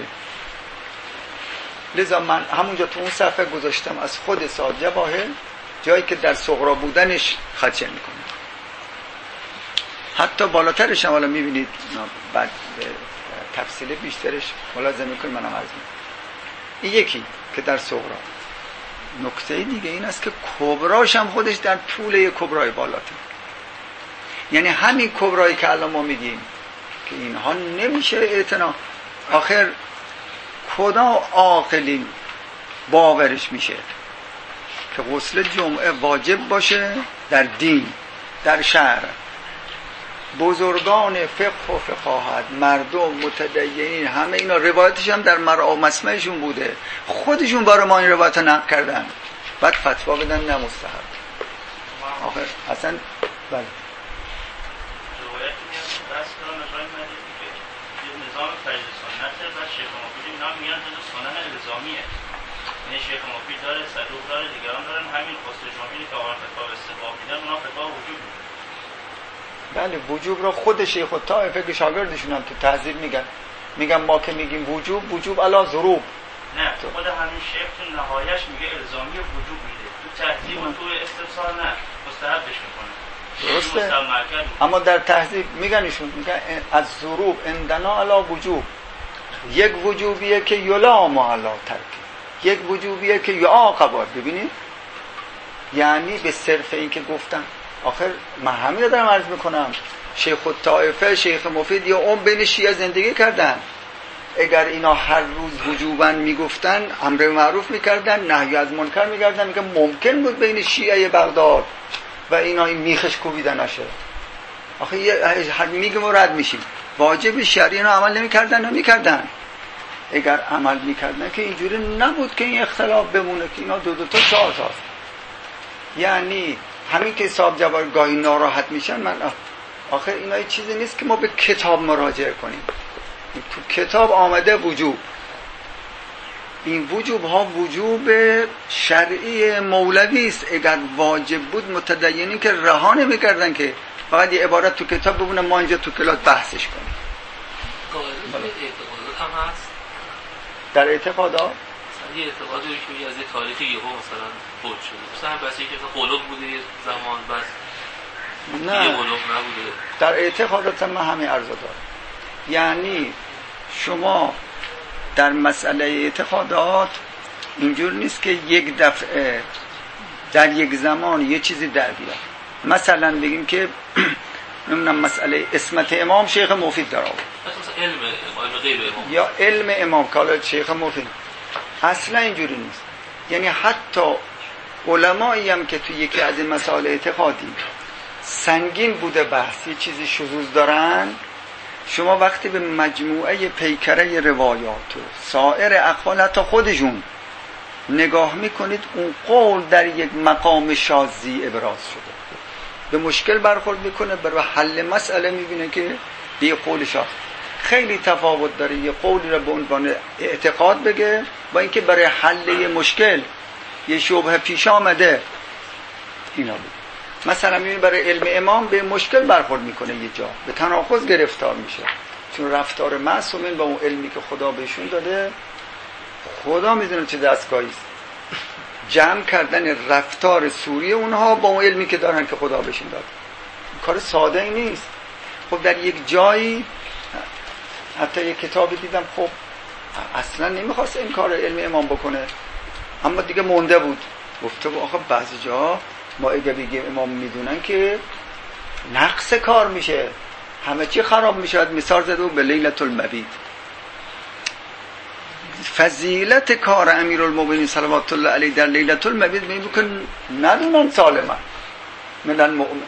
S1: لذا من همونجا تو اون صفحه گذاشتم از خود سعد جواهر جایی که در صغرا بودنش خدشه میکنه، حتی بالاترش هم حالا میبینید بعد تفصیل بیشترش ملاحظه میکنید منم عرض میکنم. این یکی که در صغرا. نکته دیگه این است که کبراش هم خودش در طول کبرای بالاتر، یعنی همین کبرایی که الان ما میگیم که اینها نمیشه اعتنا، آخر کدام عاقلی باورش میشه که غسل جمعه واجب باشه در دین در شهر؟ بزرگان فقه و فقاهت، مردم متدینین، همه اینا روایتش هم در مرعا مسمعشون بوده، خودشون برای ما این روایت نقل کردن، بعد فتوا بدن نه مستحب. آخر اصلا بله
S3: نظام فرض سنت و شیخ مفید اینا میگن جز سنن الزامیه، یعنی شیخ مفید داره، صدوق داره، دیگران دارن، همین غسل جمعه که آقا فتوا استحباب میدن اونا فتوا وجوب میدن.
S1: بله وجوب را خود شیخ الطائفه که شاگردشون هم تو تهذیب میگن ما که میگیم وجوب علا ضروب،
S3: نه خود همین شیخ تو نهایش میگه الزامی وجوب میده، تو تهذیب و تو استفسار نه مستحبش میکنه.
S1: درسته، اما در تهذیب میگن از ضروب اندنا علا وجوب. یک وجوبیه که یلام علا ترک، یک وجوبیه که یعاقب. ببینید یعنی به صرف این که گفتم آخر من همین دارم عرض میکنم شیخ الطائفه شیخ مفید یا اون بین شیعه زندگی کردن، اگر اینا هر روز وجوباً میگفتن امر معروف میکردن نهی از منکر میکردن، میگه ممکن بود بین شیعه بغداد و اینا این میخش کوبیدن نشه. آخه میگم و رد میشیم، واجب شرعی اینا عمل نمیکردن. اگر عمل میکردن که اینجوری نبود که این اختلاف بمونه که اینا دو تا 4 تاست. یعنی همین که صاحب جوار گاهی ناراحت میشن، من آخر اینا چیزی نیست که ما به کتاب مراجعه کنیم. تو کتاب آمده وجوب، این وجوب ها وجوب شرعی مولوی است. اگر واجب بود متدینی که رها نمی‌کردن که فقط یه عبارت تو کتاب ببونه ما اینجا تو کلاس بحثش کنیم.
S5: اعتقادات هم هست
S1: در اعتقادات
S5: یه اعتقادی که از یه تاریخی یهو مثلا بود شده، مثلا بس اینکه قلوب بوده یه زمان بس
S1: نه
S5: یه قلوب نبوده.
S1: در اعتقادات من همین عرض دارم. یعنی شما در مسئله اعتقادات اینجور نیست که یک دفعه در یک زمان یه چیزی در بیاد. مثلا بگیم که نمیدونم مسئله اسمت امام شیخ مفید در آورد،
S5: مثلا علم غیب امام
S1: یا علم امام کالا شیخ مفید، اصلا اینجوری نیست. یعنی حتی علمایی هم که تو یکی از این مسائل اعتقادی سنگین بوده بحث یه چیزی شذوذ دارن، شما وقتی به مجموعه پیکره روایات و سایر اقوال حتی خودشون نگاه میکنید اون قول در یک مقام شاذی ابراز شده، به مشکل برخورد میکنه، برای حل مسئله میبینه که به قول شاذ خیلی تفاوت داره یه قولی را به عنوان اعتقاد بگه با اینکه برای حل مشکل یه شبهه پیش آمده اینا بگه. مثلا میبینید برای علم امام به مشکل برخورد میکنه، یه جا به تناقض گرفتار میشه، چون رفتار معصومین با اون علمی که خدا بهشون داده خدا میدونه چه دستگاهی است، جمع کردن رفتار سوری اونها با اون علمی که دارن که خدا بهشون داده کار ساده ای نیست. خب در یک جایی حتی یک کتابی دیدم خب اصلا نمیخواست این کار علم امام بکنه، اما دیگه مونده بود، گفته آخه بعضی جا ما اگه بگیم امام میدونن که نقص کار میشه، همه چی خراب میشه. مثال زده به لیلة المبیت، فضیلت کار امیرالمومنین صلوات الله علیه در لیلة المبیت میگه که ندونن سالما من المؤمن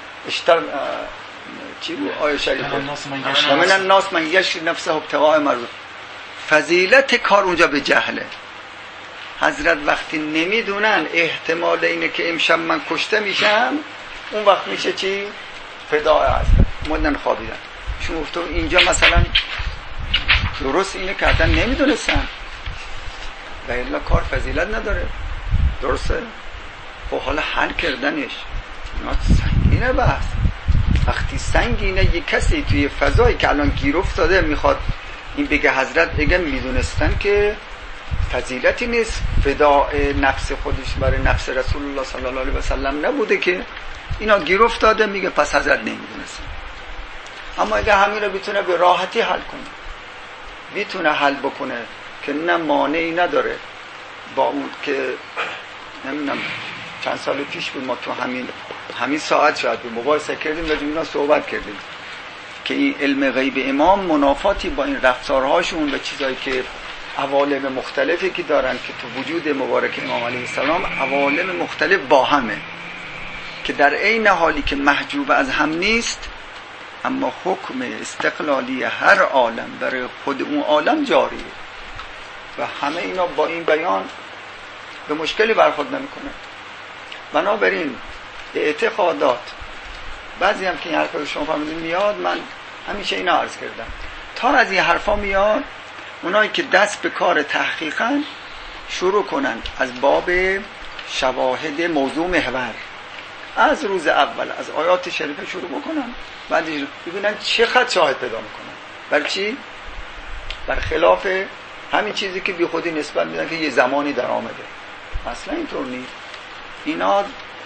S1: چی بود آیه شریفه من الناس من یشری نفسه ابتغاء مرضات. فضیلت کار اونجا به جهله. حضرت وقتی نمیدونن احتمال اینه که امشب من کشته میشم، اون وقت میشه چی؟ فداء حضرت. موندن خوابیدن. شما گفتم اینجا مثلا درست اینه که حتی نمیدونستن و الا کار فضیلت نداره. درسته؟ خب حالا حل کردنش سنگینه بحث. وقتی سنگینه یک کسی توی فضایی که الان گیر افتاده میخواد این بگه حضرت بگه میدونستن که فضیلتی نیست، فداء نفس خودش برای نفس رسول الله صلی الله علیه و سلم نبوده که اینا گیر افتاده، میگه پس حضرت نمیدونستن. اما اگه همین رو بتونه به راحتی حل کنه، میتونه حل بکنه که نه مانعی نداره با اون که نمیدونم چند سال پیش بود ما تو همین ساعت شاید به مباحثه کردیم و اینا صحبت کردیم که این علم غیب امام منافاتی با این رفتارهاشون و چیزایی که عوالم مختلفی که دارن که تو وجود مبارک امام علیه السلام عوالم مختلف با همه که در عین حالی که محجوب از هم نیست، اما حکم استقلالی هر عالم برای خود اون عالم جاریه و همه اینا با این بیان به مشکلی برخورد نمیکنه. بنابراین اعتقادات بعضی هم که این حرفا شما فهمیدین میاد، من همیشه اینا عرض کردم تا از این حرفا میاد اونایی که دست به کار تحقیقن شروع کنن از باب شواهد موضوع محور از روز اول از آیات شریفه شروع بکنن، بعد ببینن چه خط شاهد پیدا میکنن. برای چی؟ برخلاف همین چیزی که بی خودی نسبت میدن که یه زمانی در آمده. اصلا اینطور نیست. اینا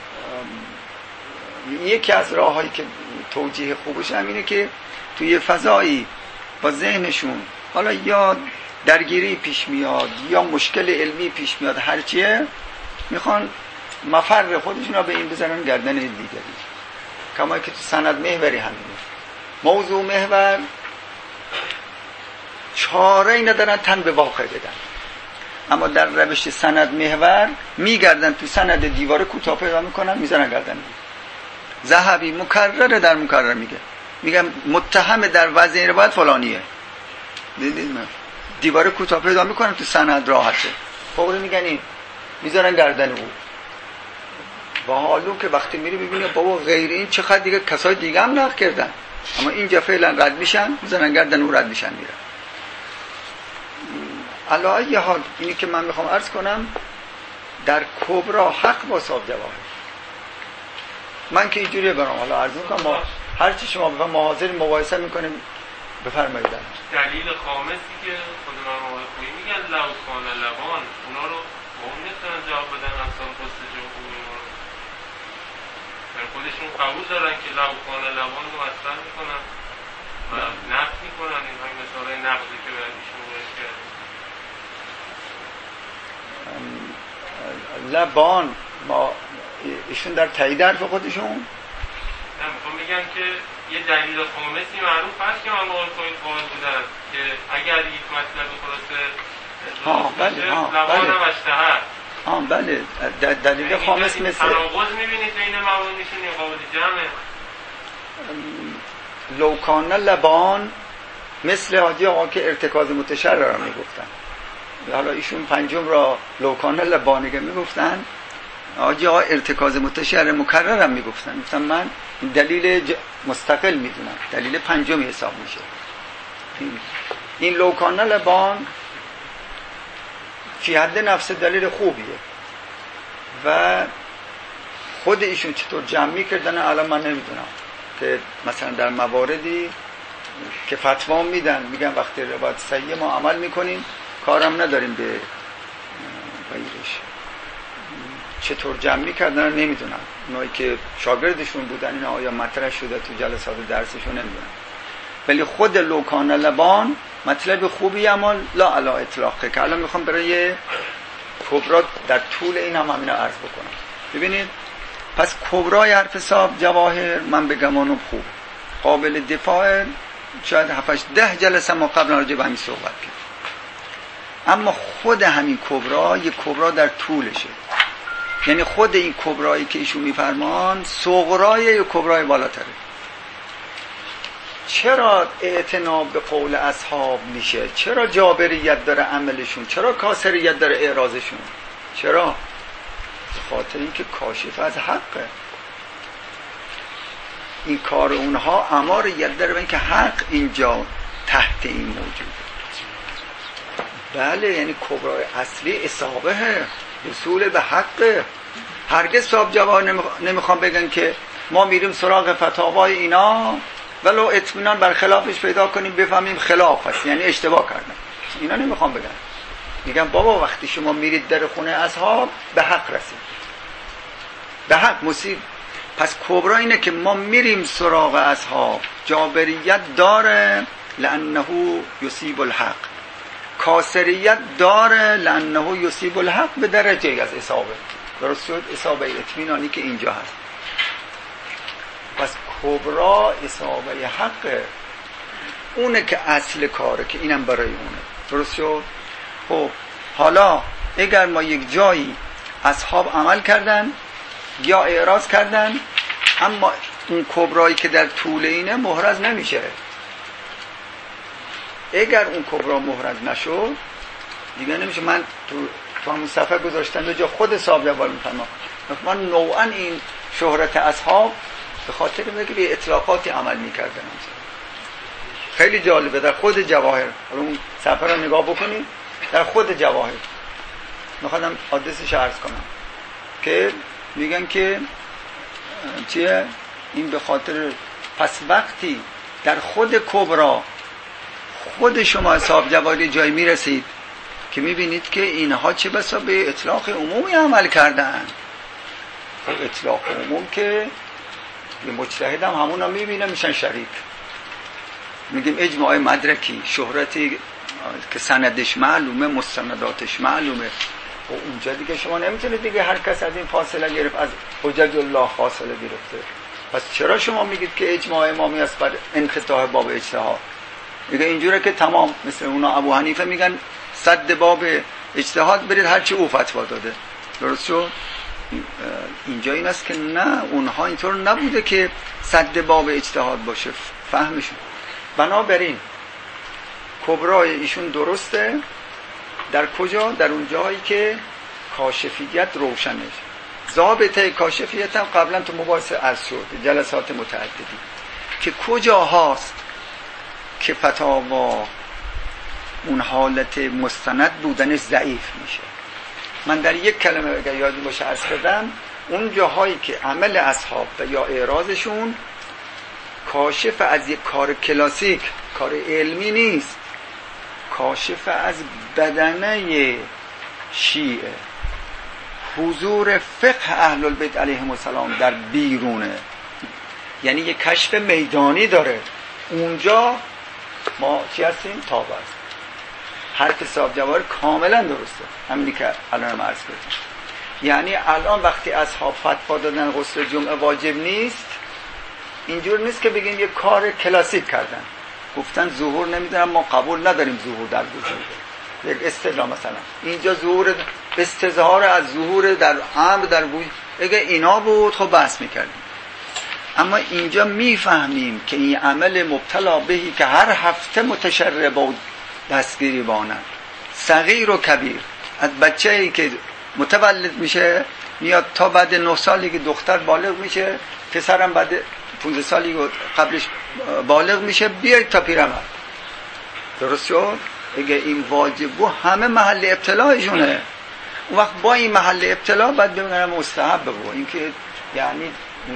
S1: یکی از راههایی که توجیه خوبش همینه که توی فضایی با ذهنشون حالا یا درگیری پیش میاد یا مشکل علمی پیش میاد، هرچیه میخوان مفر خودشون رو به این بزنن گردن دیگری. کما که تو سند محوری همینه، موضوع محور چاره ای ندارن تن به واقع بدن، اما در روش سند محور میگردن تو سند دیوار کوتاه پیدا میکنن میزنن گردن. ذهبی مکرر در مکرر میگم متهم در وضع روایت فلانیه، دیدید دیوار کوتاه پیدا میکنن تو سند راحته، فوری میگن این میذارن گردن او. با حالو که وقتی میری ببینی بابا غیر این چقدر دیگه کسای دیگه هم نقل کردن، اما اینجا فعلا رد میشن، میذارن گردن او، رد میشن میرن. علی ای حال اینی که من میخوام عرض کنم در کبرا حق با صاحب جواهر. من که اینجوریه برام حالا عرض میکنم، ما هر چی شما بفهم ما حاضر مباحثه میکنیم. بفرمایید.
S5: دلیل خامسی که خود مرحوم خویی میگن لو کان لبان، اونا رو مهم نیستن جواب بدن اصلا پست جمهوری رو در خودشون قبول دارن که لو کان لبان رو مطرح میکنن و نقد میکنن. این های مثال نقدی که برایشون باید کرد
S1: لبان ما ایشون در تایید حرف خودشون
S5: میخوام بگم که یه دلیل خامسی معروف هست که مرحوم خویی قائل بودن که اگر یک مطلب خلاصه لبان هم اشتهر.
S1: بله دلیل خامس مثل
S5: تناقض میبینید بین موانیشون یا قابل جمعه؟
S1: لوکان لبان مثل حاجی آقا که ارتکاز متشرع را میگفتن، حالا ایشون پنجم را لوکان لبانگه میگفتن، حاجی آقا ارتکاز متشرع مکرر هم میگفتن. گفتن من دلیل مستقل میدونم، دلیل پنجم حساب میشه. این لوکان لبان فی حد نفس دلیل خوبیه و خود ایشون چطور جمع میکردن الان من نمیدونم، که مثلا در مواردی که فتوا میدن میگن وقتی روایت صحیح ما عمل میکنیم، کارم نداریم به غیرش. چطور جمع میکردن نمیدونم، اونایی که شاگردشون بودن اینا آیا مطرح شده تو جلسات درسشون نمیدونم، ولی خود لوکان لبان مطلب خوبی اما لا علی اطلاقه که الان میخوام برای کبرا در طول این هم همینا عرض بکنم. ببینید پس کبرای حرف صاحب جواهر من بگمانم خوب قابل دفاع، شاید 7-10 جلسه ما قبل راجع به همین صحبت کرد. اما خود همین کبرا یک کبرا در طولشه، یعنی خود این کبرایی که ایشون میفرمان صغرای یک کبرای بالاتره. چرا اعتناب به قول اصحاب میشه؟ چرا جابریت داره عملشون؟ چرا کاسریت داره اعراضشون؟ چرا؟ به خاطر اینکه کاشف از حقه. این کار اونها اماریت داره به اینکه حق اینجا تحت این موجوده. بله، یعنی کبرای اصلی اصابه، رسول به حقه. هرگز صاحب جواب نمیخوام بگن که ما میریم سراغ فتاوای اینا ولو اطمینان بر خلافش پیدا کنیم بفهمیم خلاف هست، یعنی اشتباه کردن. اینا نمیخوام بگن. میگن بابا وقتی شما میرید در خونه اصحاب به حق رسید، به حق مصیب. پس کبرا اینه که ما میریم سراغ اصحاب، جابریت داره لانه یصیب الحق، کاسریت داره لانه یصیب الحق به درجه از اصابه. درست شد؟ اصابه اطمینانی که اینجا هست. پس کبرا اصابه حقه، اونه که اصل کاره، که اینم برای اونه. درست شد؟ خب حالا اگر ما یک جایی اصحاب عمل کردن یا اعراض کردن، اما اون کبرایی که در طول اینه محرز نمیشه. اگر اون کبرا محرز نشد دیگه نمیشه. من تو همون صفحه گذاشتم به جا خود صاحب جوال میفرما من نوعا این شهرت اصحاب به خاطر اینه که به اطلاقاتی عمل میکردن. خیلی جالبه در خود جواهر، اون صفحه رو نگاه بکنید، در خود جواهر میخوادم آدرسش عرض کنم که میگن که چیه این، به خاطر پس وقتی در خود کبرا خود شما حساب جوالی جای میرسید که میبینید که اینها چه بسا به اطلاق عمومی عمل کردن. اطلاق عموم که یه مجتهد هم همون هم میبینه میشن شریک. میگیم اجماع مدرکی، شهرتی که سندش معلومه، مستنداتش معلومه. و اونجا دیگه شما نمیتونید دیگه هر کس از این فاصله گرفت، از حجج الله فاصله گرفته. پس چرا شما میگید که اجماع امامی است بر انفتاح باب اجتهاد؟ میگه اینجوره که تمام، مثل اونا ابو حنیفه میگن صد باب اجتهاد برید هرچی او فتوا داده. درست شد؟ اینجا این است که نه، اونها اینطور نبوده که صد باب اجتهاد باشه فهمشون. بنابراین کبرای ایشون درسته در کجا؟ در اون جایی که کاشفیت روشنه. ضابطه کاشفیت هم قبلا تو مباحثه عرض شد، جلسات متعددی، که کجا هاست که فتاوا اون حالت مستند بودنش ضعیف میشه. من در یک کلمه اگر یادی باشه عرض کردم، اون جاهایی که عمل اصحاب و یا اعراضشون کاشف از یک کار کلاسیک، کار علمی نیست، کاشف از بدنه شیعه، حضور فقه اهل البیت علیهم السلام در بیرونه، یعنی یک کشف میدانی داره. اونجا ما چی هستیم؟ تابع است. حرف صاحب جواهر کاملا درسته، همینی که الان عرض کردم. یعنی الان وقتی اصحاب فتوا دادن غسل جمعه واجب نیست، اینجور نیست که بگیم یک کار کلاسیک کردن، گفتن ظهور نمیدونم ما قبول نداریم ظهور در وجود. یک اصطلاح مثلا اینجا ظهور استظهار از ظهور در امر در وجود، اگه اینا بود خب بحث میکردیم. اما اینجا میفهمیم که این عمل مبتلا بهی که هر هفته متشرع بود دستگیری بانند، صغیر و کبیر، از بچه‌ای که متولد میشه میاد تا بعد 9 سالی که دختر بالغ میشه، پسرم بعد 15 سالی قبلش بالغ میشه، بیاید تا پیرمرد. درست شد؟ اگه این واجب و همه محل ابتلایشونه، اون وقت با این محل ابتلا بعد ببینم مستحب بود. این که یعنی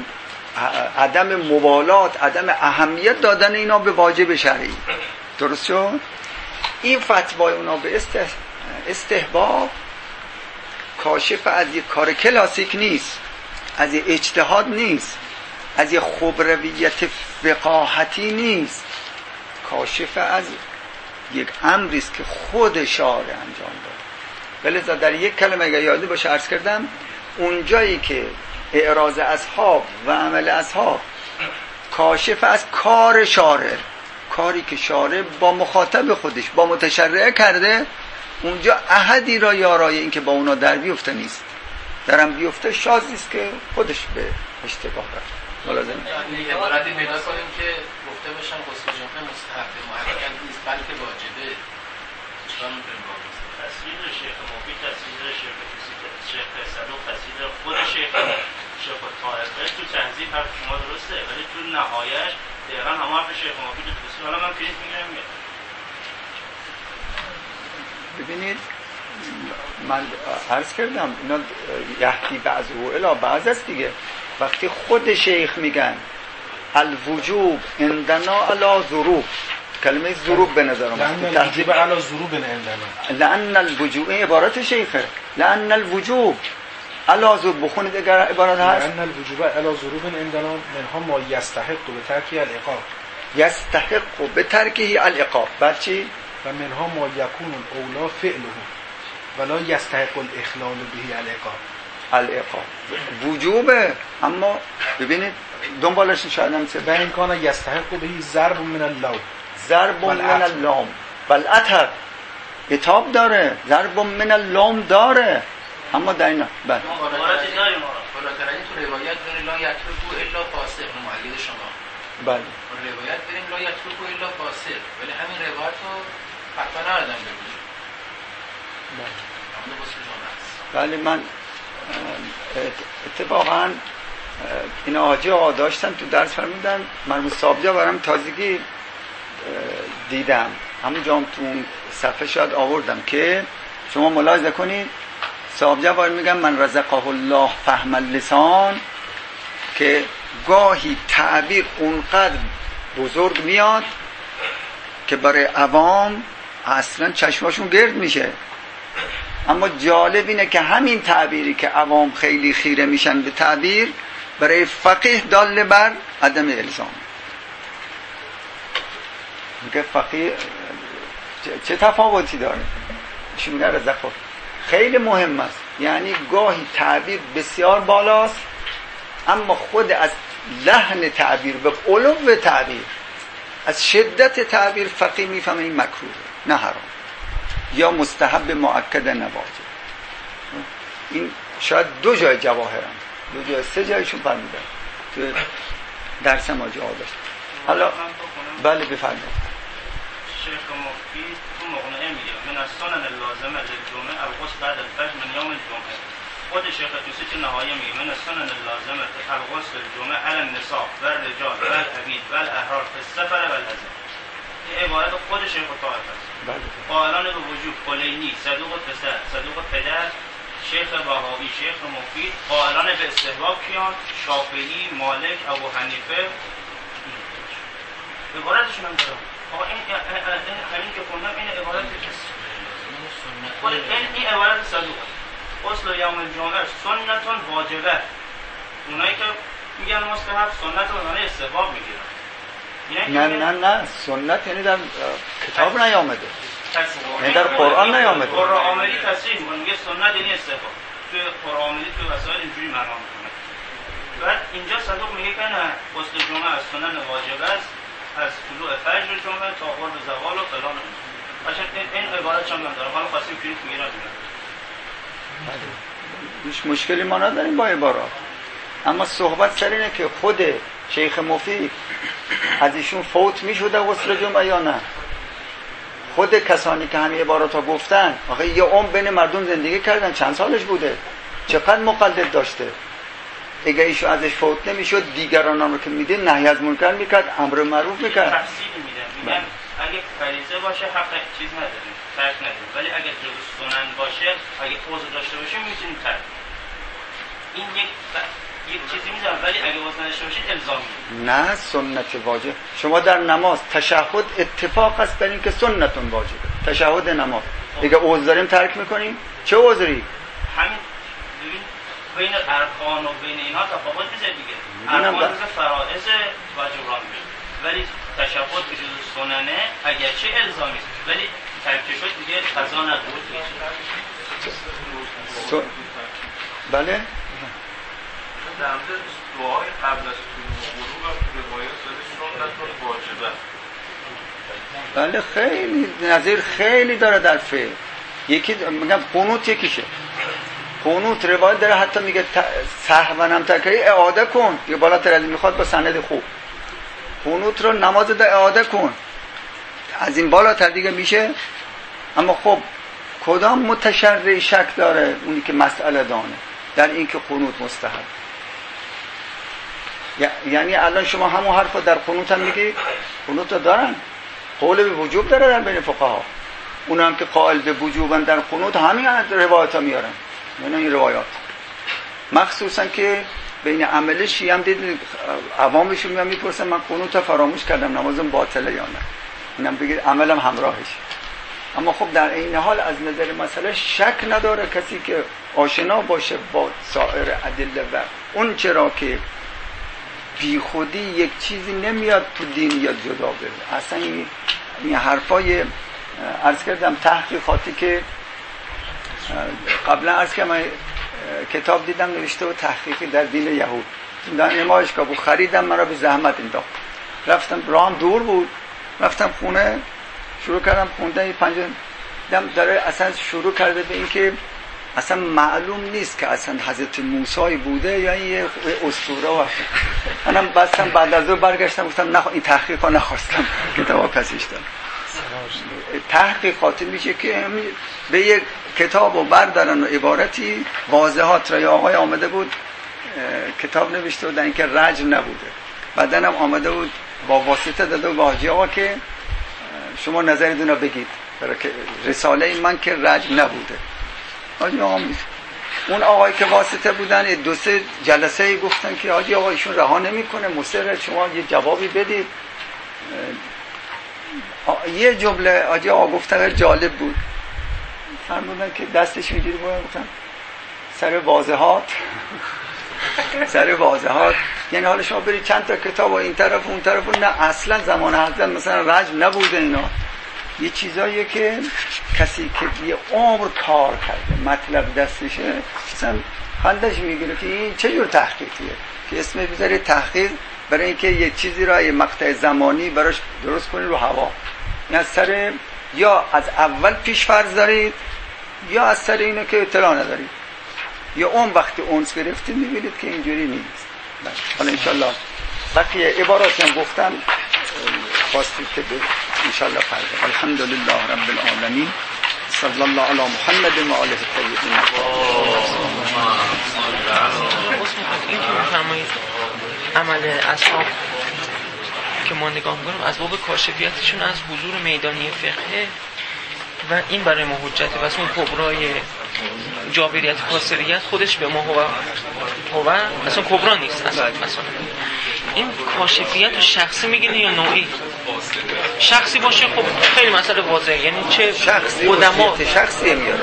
S1: عدم مبالات، عدم اهمیت دادن اینا به واجب شرعی. درست شد؟ این فتوای اونا به استحباب کاشف از یک کار کلاسیک نیست، از یک اجتهاد نیست، از یک خبرویت فقاهتی نیست، کاشف از یک امری است که خود شارع انجام داد. ولذا در یک کلمه اگر یادی باشه عرض کردم، اون جایی که اعراض اصحاب و عمل اصحاب کاشف از کار شارع، کاری که شارع با مخاطب خودش با متشرع کرده، اونجا احدی را یارای این که با اونا در بیفته نیست. درم بیفته شازی است که خودش به اشتباه رفت. ملازم
S6: یه عبارتی پیدا کنیم که گفته باشن غسل جمعه مستحب محقق نیست بلکه واجبه. چطور می‌تونیم با
S3: تصویر شیخ مفید، تصویر شیخ صدوق، تصویر خود شیخ طائفه تو تنظیم حرف شما درسته، ولی تو نهایش دقیقا همه حرف شیخ مفید رو توصیل. حالا من پرینت میگیرم میگم
S1: ببینید من عرض کردم اینا یحکی بعض و الا بعض است دیگه. وقتی خود شیخ میگن الوجوب عندنا علی ضروب، کلمه ضروب به نظر اومد
S4: الوجوب علی ضروب عندنا،
S1: لأن الوجوب عبارت شیخه، لأن الوجوب علی ضروب. بخونید اگر عبارت هست
S4: لأن الوجوب علی ضروب عندنا منها ما یستحق بترکه العقاب،
S1: یستحق بترکه العقاب. بعد چی؟
S4: و منها ما یکون الاولا فعله ولا یستحق الاخلال به
S1: العقاب. وجوبه، اما ببینید دنبالش شاید هم
S4: و این کانه یستحق به ضرب من اللام،
S1: ضرب من اللام والعتق، عتاب داره، ضرب من اللام داره، اما در این
S6: بالاترین تو روایت بریم لا یترکو الا فاسق، معید شما
S1: بله
S6: روایت بریم لا یترکو الا فاسق، ولی همین روایت رو حتما ندادم بگوشم.
S1: بله من اتفاقا این آجی آقا داشتن تو درس فرمودن، مرموز صابجا برام تازگی دیدم، همونجا هم تو اون صفحه شاید آوردم که شما ملاحظه کنید صابجا باید میگم من رزقه الله فهم اللسان، که گاهی تعبیر اونقدر بزرگ میاد که برای عوام اصلا چشماشون گرد میشه. اما جالب اینه که همین تعبیری که عوام خیلی خیره میشن به تعبیر، برای فقیه دال بر عدم الزام. میگه فقیه چه تفاوتی داره؟ ایشون میگه رزقه خیلی مهم است، یعنی گاهی تعبیر بسیار بالاست اما خود از لحن تعبیر به علو تعبیر، از شدت تعبیر فقیه میفهمه این مکروه نه حرام یا مستحب مؤکد نواجب. این شاید دو جای جواهرم، دو جای سه جایشون فرمیدن تو درس ما جواب داشت. حالا بله بفرمایید.
S3: شیخ مفتی تو مقنعه میگه من از سنن اللازمه للجمعه الغسل بعد الفجر من یوم الجمعه. خود شیخ توسی تو نهایه میگه من از سنن اللازمه الغسل الجمعه علی النساء و الرجال و العبید و الاحرار فی السفر و الحضر. این عبارت خود شیخ طائفه است. قائلان به وجوب کلینی، صدوق پسر، صدوق پدر، شیخ بهاوی، شیخ مفید. قائلان به استحباب کیان؟ شافعی، مالک، ابو حنیفه. عبارتشون هم دارم. آقا این همین که خوندم این عبارت کسی خود این عبارت صدوق غسل یوم الجمعه سنتون واجبه. اونایی که میگن مستحب سنت رو معنی استحباب میگیرن.
S1: نه سنت یعنی در کتاب نیامده، یعنی در قرآن نیامده.
S3: قرآن عاملی تصریح میکنه میگه سنت یعنی استحباب. توی قرآن عاملی توی وسایل اینجوری معنا میکنه. بعد اینجا صدوق میگه که نه غسل جمعه از سنن واجب است، از طلوع فجر جمعه تا غروب زوال و فلان. باشه این عبارت چند داره. حالا خاصیم پرینت میگیرن
S1: هیچ مشکلی ما نداریم با عبارات، اما صحبت سر اینه که خود شیخ مفید از ایشون فوت میشده غسل جمعه یا نه. خود کسانی که همین عبارات ها گفتن آخه یه عمر بین مردم زندگی کردن، چند سالش بوده، چقدر مقلد داشته. اگه ایشون ازش فوت نمیشد دیگران رو که میده نهی از منکر میکرد، امر معروف میکرد.
S3: تفصیل میدن میگن اگه فریضه باشه حق چیز نداریم، ترک نداریم، ولی اگه جزء سنن باشه اگه عذر داشته باشه میتونیم ترک. این یک چیزی میذارم، ولی اگه واسه نداشته باشید الزامی.
S1: نه سنت واجب. شما در نماز تشهد اتفاق است در این که سنتون واجبه، تشهد نماز. دیگه عذر داریم ترک میکنیم، چه عذری؟
S3: همین ببین بین ارکان و بین اینا تفاوت میذاره دیگه. ارکان فرائض واجبان میشه، ولی تشهد که جزء سننه اگرچه الزامی است ولی ترک شد دیگه قضا نداره.
S1: بله
S2: در مورد دعای قبل از غروب هم روایت شده سنت واجبه.
S1: بله خیلی نظیر خیلی داره در فقه. یکی میگم قنوت یکیشه. قنوت روایت داره حتی میگه سهوا هم تکری اعاده کن، یه بالاتر از این میخواد با سند خوب. قنوت رو نماز ده اعاده کن، از این بالاتر دیگه میشه. اما خب کدام متشرع شک داره اونی که مسئله دانه در این که قنوت مستحب؟ یعنی الان شما همون حرف در قنوت هم میگی، قنوت رو دارن، قول به وجوب داره در بین فقها. اون هم که قائل به وجوبن در قنوت همین روایت ها میارن. یعنی این روایات مخصوصا که بین عمل شیعه هم دید عوامشون میان میپرسن من قنوت فراموش کردم نمازم باطله یا نه، اینم بگید عملم همراهش. اما خب در این حال از نظر مسئله شک نداره کسی که آشنا باشه با سایر ادله و اون چرا که بی خودی یک چیزی نمیاد تو دین یا جدا بره. اصلا این حرفای عرض کردم تحقیقاتی که قبلا عرض کردم کتاب دیدم نوشته و تحقیقی در دین یهود در نمایشگاه بود، خریدم، من را به زحمت انداخت، رفتم راهم دور بود، رفتم خونه شروع کردم خوندن، دیدم داره اصلا شروع کرده به این که اصلا معلوم نیست که اصلا حضرت موسی بوده یا یه اسطوره باشه. منم بستم بعد از اون برگشتم گفتم نه این تحقیقا نخواستم کتاب پسش دادم. تحقیقاتی میشه که به یک کتاب و بردارن و عبارتی واضحات را. یا آقای آمده بود کتاب نوشته بود در اینکه رجم نبوده، بعدن هم آمده بود با واسطه داده به حاجی آقا که شما نظرتون رو بگید، برای که رساله من که رجم نبوده. حاجی آقا اون آقایی که واسطه بودن دو سه جلسه گفتن که حاجی آقا ایشون رها نمیکنه، مصر شما یه جوابی بدید. یه جمله حاجی آقا گفتن جالب بود، فرمودن که دستش میگیری گفتن سر واضحات سر واضحات، یعنی حالا شما برید چند تا کتاب و این طرف و اون طرف و نه اصلا زمان حضرت مثلا رجم نبوده. اینا یه چیزاییه که کسی که یه عمر کار کرده مطلب دستشه مثلا خندش میگیره که این چه جور تحقیقیه که اسمش بذاره تحقیق، برای اینکه یه چیزی را یه مقطع زمانی براش درست کنید رو هوا. یعنی سر یا از اول پیش فرض دارید یا از سر اینه که اطلاع ندارید، یا اون وقتی اونس گرفتید میبینید که اینجوری نیست. حالا انشالله بقیه عباراتی هم گفتم خواستید که انشالله فرض. الحمدلله رب العالمین، صلی الله علی محمد و آله الطیبین.
S7: این که میفرمایید عمل اصحاب که ما نگاه میکنیم از باب کاشفیتشون از حضور میدانی فقهه و این برای ما حجته. بس اون کبرای جابریت کاسریت خودش به ما هو اصلا کبرا نیست اصلا. مثلا این کاشفیت رو شخصی میگین یا نوعی؟ شخصی باشه خب خیلی مسئله واضحه، یعنی چه
S1: شخصی
S7: علما
S1: شخصی میاره،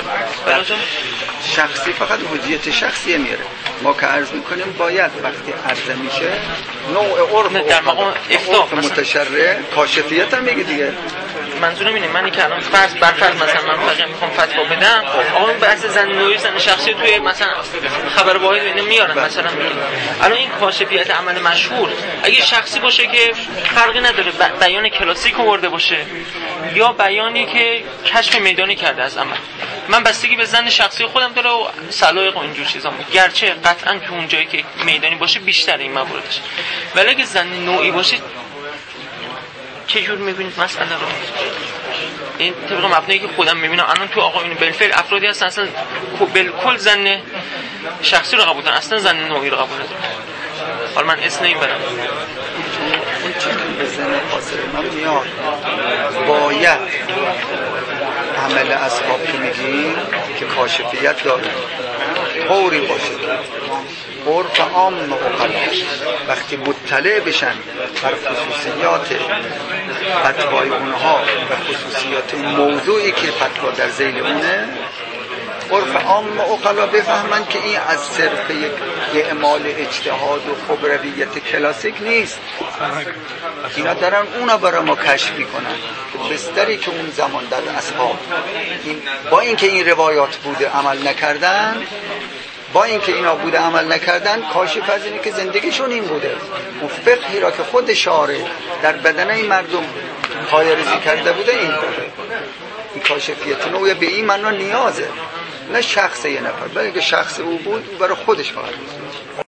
S1: شخصی فقط حجیت شخصی میاره. ما که عرض میکنیم باید وقتی عرض میشه نوع عرف
S7: در مقام افتاء
S1: متشرع کاشفیت هم میگه دیگه.
S7: منظورم اینه منی که الان فرض مثلا من فقط میخوام فتوا بدم، آقا این بحث زن نوعی زن شخصی توی مثلا خبر واحد اینو میارن. مثلا الان این کاشفیت عمل مشهور اگه شخصی باشه که فرقی نداره بیان کلاسیک آورده باشه یا بیانی که کشف میدانی کرده از عمل، من بستگی به زن شخصی خودم داره و سلایق و اینجور چیزا، گرچه قطعا که اون جایی که میدانی باشه بیشتر این مواردش، ولی اگه زن نوعی باشه چه جور میبینید مسئله رو؟ این طبق مبنایی که خودم میبینم الان تو آقایون بالفعل افرادی هستن اصلا بالکل زن شخصی رو قبول دارن، اصلا زن نوعی رو قبول ندارن. حالا من اسم نمیبرم.
S1: اون چیزی که به زن خاصه من میاد باید عمل اصحاب که میگیم که کاشفیت داره طوری باشه عرف عام و اقلا وقتی مطلع بشن بر خصوصیات فتوای اونها و خصوصیات موضوعی که فتوا در ذیل اونه، عرف عام و اقلا بفهمن که این از صرف یک اعمال اجتهاد و خبرویت کلاسیک نیست. اینا دارن اونا برای ما کشف میکنن که بستری که اون زمان در اصحاب با اینکه این روایات بوده عمل نکردن، با اینکه اینا بوده عمل نکردن، کاشف از اینه که زندگیشون این بوده. اون فقهی را که خود شارع در بدن این مردم پایه‌ریزی کرده بوده این بوده. این کاشفیت نوع به این معنا نیازه، نه شخص یه نفر، بلکه شخص او بود او برای خودش فقط